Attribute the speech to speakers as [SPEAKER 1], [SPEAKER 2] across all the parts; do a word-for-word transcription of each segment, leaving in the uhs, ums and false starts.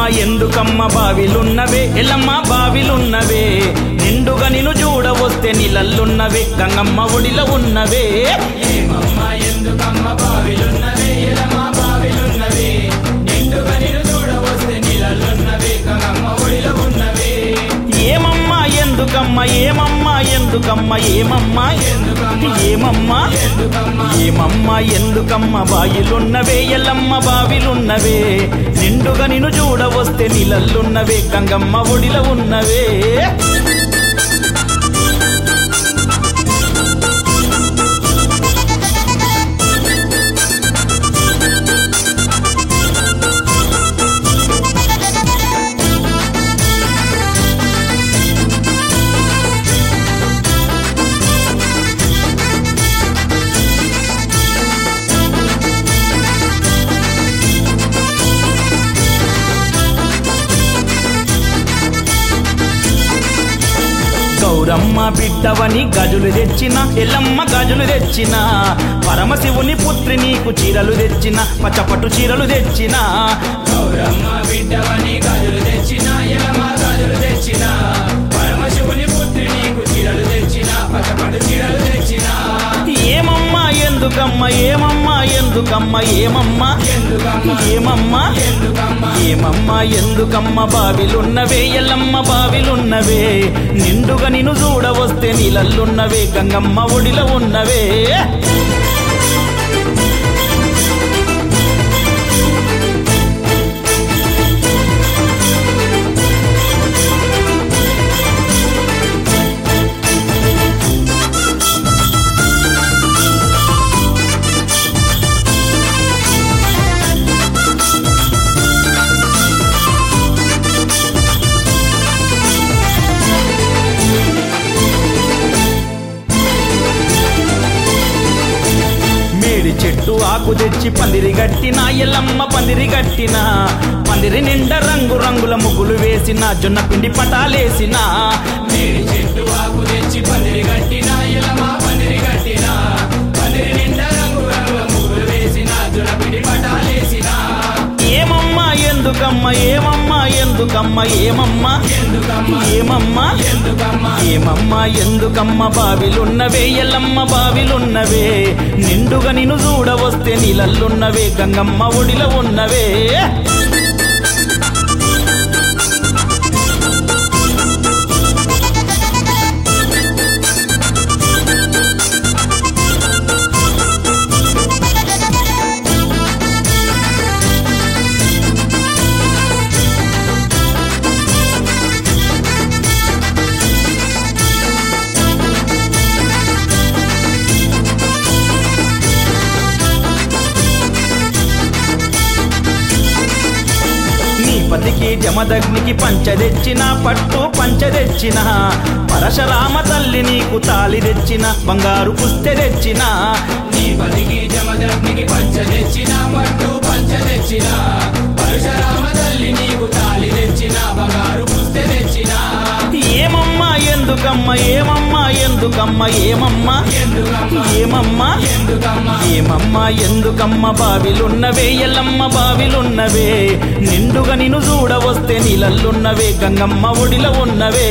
[SPEAKER 1] ఎందుకమ్మ బావిలున్నవే ఎల్లమ్మ బావిలున్నవే నిండుగా నిన్ను చూడవస్తే నీళ్ళల్లున్నవే గంగమ్మ ఒడిలో ఉన్నవే
[SPEAKER 2] ఏమమ్మ ఎందుకమ్మ బావిలున్నవే ఎల్లమ్మ బావిలున్నవే నిండుగా నిన్ను చూడవస్తే నీళ్ళల్లున్నవే గంగమ్మ ఒడిలో ఉన్నవే
[SPEAKER 1] ఏమమ్మ ఎందుకమ్మ ఏమమ్మ ఎందుకమ్మ ఏమమ్మ ఏమమ్మ ఏమమ్మ ఎందుకమ్మ బాయిలున్నవే ఎల్లమ్మ బావిలున్నవే నిండుగా నిన్ను చూడవస్తే నీళ్ళల్లున్నవే గంగమ్మ ఒడిలో ఉన్నవే గౌరమ్మ బిడ్డవని గజులు తెచ్చిన ఎల్లమ్మ గజులు తెచ్చిన పరమశివుని పుత్రి నీకు చీరలు తెచ్చిన పచ్చపట్టు చీరలు తెచ్చిన
[SPEAKER 2] గౌరమ్మ బిడ్డవని గజులు తెచ్చిన ఎల్లమ్మ గజులు తెచ్చిన పరమశివుని పుత్రి నీకు చీరలు తెచ్చిన పచ్చపట్టు చీరలు తెచ్చిన
[SPEAKER 1] ఏమమ్మ ఎందుకమ్మ ఏమమ్మ ఎందుకమ్మ ఏమమ్మ ఏమమ్మ ఏమమ్మ ఎందుకమ్మ బావిలున్నవే ఎల్లమ్మ బావిలున్నవే నిండుగా నిన్ను చూడవస్తే నీళ్ళల్లున్నవే గంగమ్మ ఒడిలో ఉన్నవే చెట్టు ఆకు తెచ్చి పందిరి గట్టిన ఎల్లమ్మ పందిరి గట్టిన పందిరి నిండా రంగు రంగుల ముగ్గులు వేసిన జొన్న పిండి పటాలేసిన
[SPEAKER 2] మేడి చెట్టు ఆకు తెచ్చి పందిరి గట్టిన ఎల్లమ్మ పందిరి గట్టిన పందిరి నిండా రంగు రంగుల ముగ్గులు వేసిన జొన్న పిండి పటాలేసిన
[SPEAKER 1] ఏమమ్మ ఎందుకమ్మ ఏమమ్మ ఎందుకమ్మ ఏమమ్మ ఏమమ్మ ఏమమ్మ ఎందుకమ్మ బావిలున్నవే ఎల్లమ్మ బావిలున్నవే నిండుగా నిన్ను చూడవస్తే నీళ్ళల్లున్నవే గంగమ్మ ఒడిలో ఉన్నవే పతికి జమదగ్నికి పంచ తెచ్చిన పట్టు పంచ తెచ్చిన పరశురామ తల్లి నీకు తాళి తెచ్చిన బంగారు పుస్తె తెచ్చిన
[SPEAKER 2] నీ పతికి జమదగ్నికి పంచ తెచ్చిన పట్టు పంచ తెచ్చిన పరశురామ తల్లి నీకు తాళి తెచ్చిన బంగారు పుస్తె తెచ్చిన
[SPEAKER 1] ఏమమ్మ ఎందుకమ్మ ఏమమ్మ ఎందుకమ్మ ఏమమ్మ ఏమమ్మ ఏమమ్మ ఎందుకమ్మ బావిలున్నవే ఎల్లమ్మ బావిలున్నవే నిండుగా నిన్ను చూడవస్తే నీళ్ళల్లున్నవే గంగమ్మ ఒడిలో ఉన్నవే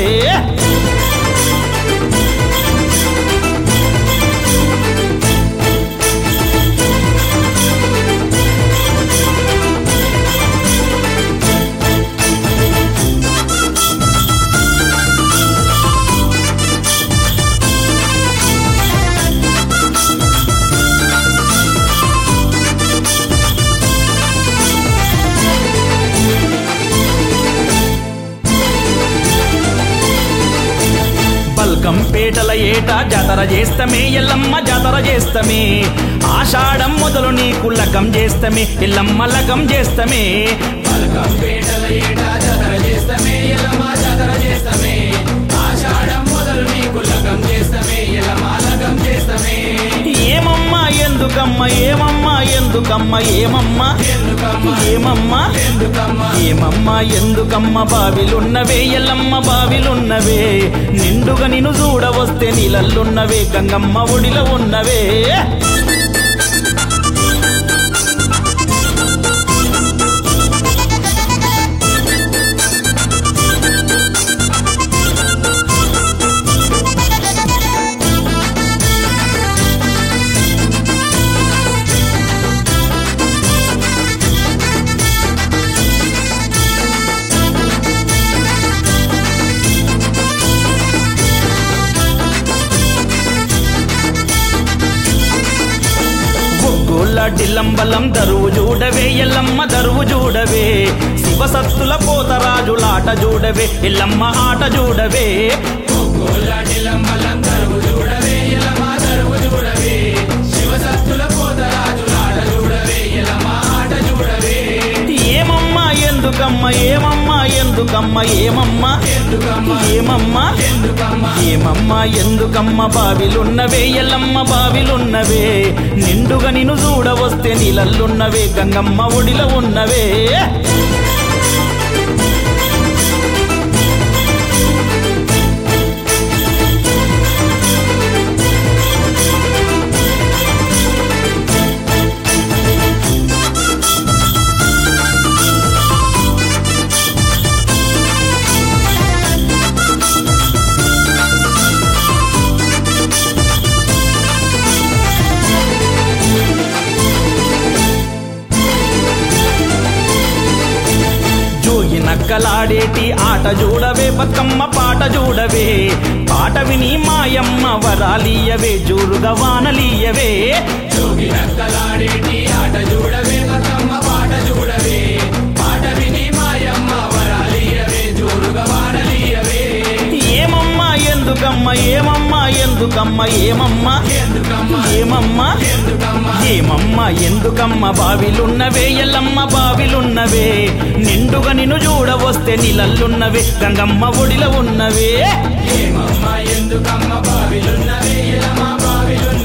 [SPEAKER 1] కంపేటల ఏటా జాతర చేస్తమే ఎల్లమ్మ జాతర చేస్తమే ఆషాఢం మొదలు నీకు లగం చేస్తమే ఎల్లమ్మ లగం చేస్తమే
[SPEAKER 2] కంపేటల ఏటా జాతర చేస్తమే ఎల్లమ్మ జాతర చేస్తమే ఆషాఢం మొదలు నీకు లగం చేస్తమే ఎల్లమ్మ లగం చేస్తమే
[SPEAKER 1] ఏమమ్మ ఎందుకమ్మ ఏమమ్మ ఎందుకమ్మ ఏమమ్మ ఏమమ్మ ఏమమ్మ ఎందుకమ్మ బావిలున్నవే ఎల్లమ్మ బావిలున్నవే నిండుగా నిన్ను చూడవస్తే నీళ్ళల్లున్నవే గంగమ్మ ఒడిలో ఉన్నవే టిల్లంబలం దరువు చూడవే ఎల్లమ్మ దరువు చూడవే శివసత్తుల పోతరాజులాట చూడవే ఎల్లమ్మ ఆట చూడవే
[SPEAKER 2] టిల్లంబలం దరువు చూడవే ఎల్లమ్మ దరువు చూడవే శివసత్తుల పోతరాజులాట చూడవే ఎల్లమ్మ ఆట చూడవే
[SPEAKER 1] ఏమమ్మా ఎందుకమ్మ ఏమమ్మా ఎందుకమ్మ ఏమమ్మా ఏమమ్మా ఏమమ్మా ఎందుకమ్మ బావిలున్నవే ఎల్లమ్మ బావిలున్నవే నిండుగా నిన్ను చూడవస్తే నీళ్ళల్లున్నవే గంగమ్మ ఒడిలో ఉన్నవే నక్కలాడేటి ఆట చూడవే బతుకమ్మ పాట చూడవే పాట విని మాయమ్మ వరాలియవే జోరుగా వానలియవే
[SPEAKER 2] జోగి నక్కలాడేటి ఆట చూడవే బతుకమ్మ పాట చూడవే పాట విని మాయమ్మ వరాలియవే జోరుగా వానలియవే
[SPEAKER 1] ఏమమ్మా ఎందుకమ్మ ఏమమ్మా ఎందుకమ్మ ఏమమ్మా ఏమమ్మా ఏమమ్మా ఎందుకమ్మ బావిలున్నవే ఎల్లమ్మ బావిలున్నవే నిండుగా నిన్ను చూడవస్తే నీళ్ళల్లున్నవే గంగమ్మ ఒడిలో ఉన్నవే
[SPEAKER 2] ఏమమ్మా ఎందుకమ్మ బావిలున్నవే ఎల్లమ్మ బావిలున్నవే